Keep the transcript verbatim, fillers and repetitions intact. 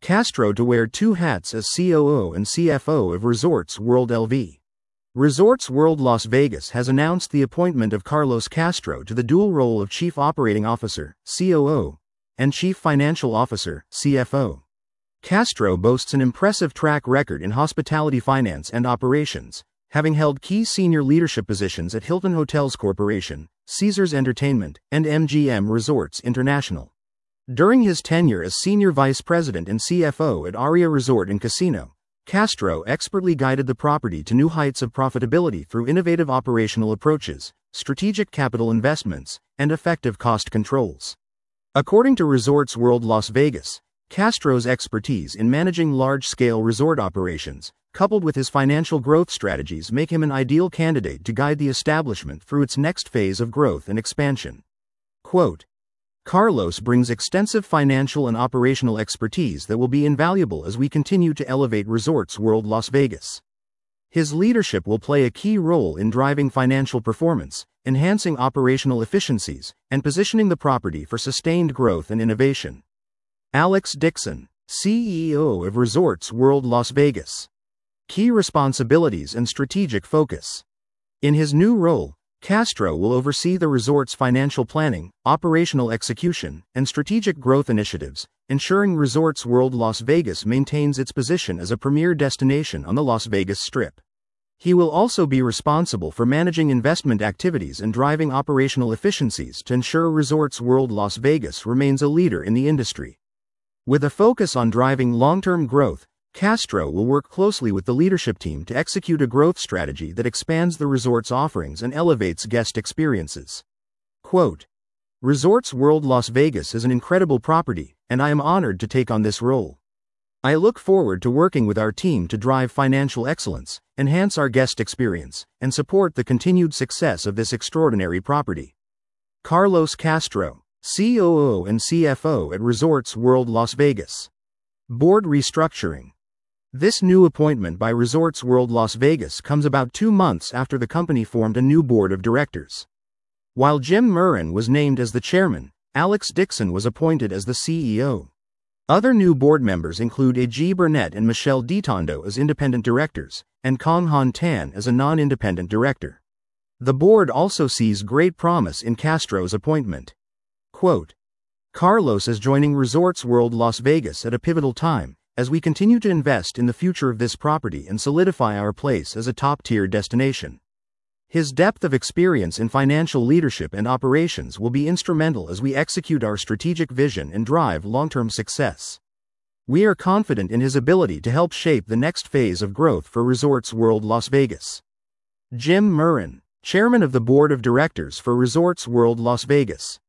Castro to wear two hats as C O O and C F O of Resorts World L V. Resorts World Las Vegas has announced the appointment of Carlos Castro to the dual role of Chief Operating Officer, C O O, and Chief Financial Officer, C F O. Castro boasts an impressive track record in hospitality finance and operations, having held key senior leadership positions at Hilton Hotels Corporation, Caesars Entertainment, and M G M Resorts International. During his tenure as Senior Vice President and C F O at Aria Resort and Casino, Castro expertly guided the property to new heights of profitability through innovative operational approaches, strategic capital investments, and effective cost controls. According to Resorts World Las Vegas, Castro's expertise in managing large-scale resort operations, coupled with his financial growth strategies, make him an ideal candidate to guide the establishment through its next phase of growth and expansion. Quote, Carlos brings extensive financial and operational expertise that will be invaluable as we continue to elevate Resorts World Las Vegas. His leadership will play a key role in driving financial performance, enhancing operational efficiencies, and positioning the property for sustained growth and innovation. Alex Dixon, C E O of Resorts World Las Vegas. Key responsibilities and strategic focus. In his new role, Castro will oversee the resort's financial planning, operational execution, and strategic growth initiatives, ensuring Resorts World Las Vegas maintains its position as a premier destination on the Las Vegas Strip. He will also be responsible for managing investment activities and driving operational efficiencies to ensure Resorts World Las Vegas remains a leader in the industry. With a focus on driving long-term growth, Castro will work closely with the leadership team to execute a growth strategy that expands the resort's offerings and elevates guest experiences. Quote, Resorts World Las Vegas is an incredible property, and I am honored to take on this role. I look forward to working with our team to drive financial excellence, enhance our guest experience, and support the continued success of this extraordinary property. Carlos Castro, C O O and C F O at Resorts World Las Vegas. Board restructuring. This new appointment by Resorts World Las Vegas comes about two months after the company formed a new board of directors. While Jim Murren was named as the chairman, Alex Dixon was appointed as the C E O. Other new board members include A G Burnett and Michelle DiTondo as independent directors, and Kong Han Tan as a non-independent director. The board also sees great promise in Castro's appointment. Quote, Carlos is joining Resorts World Las Vegas at a pivotal time, as we continue to invest in the future of this property and solidify our place as a top-tier destination. His depth of experience in financial leadership and operations will be instrumental as we execute our strategic vision and drive long-term success. We are confident in his ability to help shape the next phase of growth for Resorts World Las Vegas. Jim Murren, Chairman of the Board of Directors for Resorts World Las Vegas.